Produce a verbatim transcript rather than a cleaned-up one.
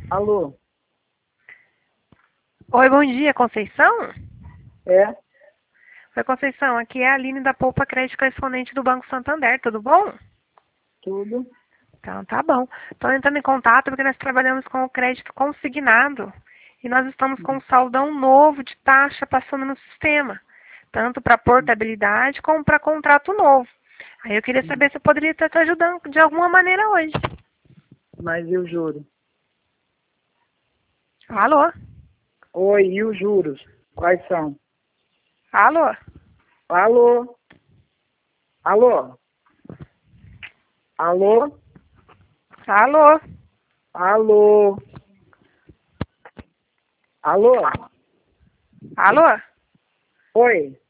Alô? Oi, bom dia, Conceição? É? Oi, Conceição, aqui é a Aline da Poupa Crédito Correspondente do Banco Santander, tudo bom? Tudo? Então, tá bom. Estou entrando em contato porque nós trabalhamos com o crédito consignado e nós estamos com um saldão novo de taxa passando no sistema, tanto para portabilidade como para contrato novo. Aí eu queria saber se eu poderia estar te ajudando de alguma maneira hoje. Mas e os juros? Alô? Oi, e os juros? Quais são? Alô? Alô? Alô? Alô? Alô? Alô? Alô? Alô? Oi?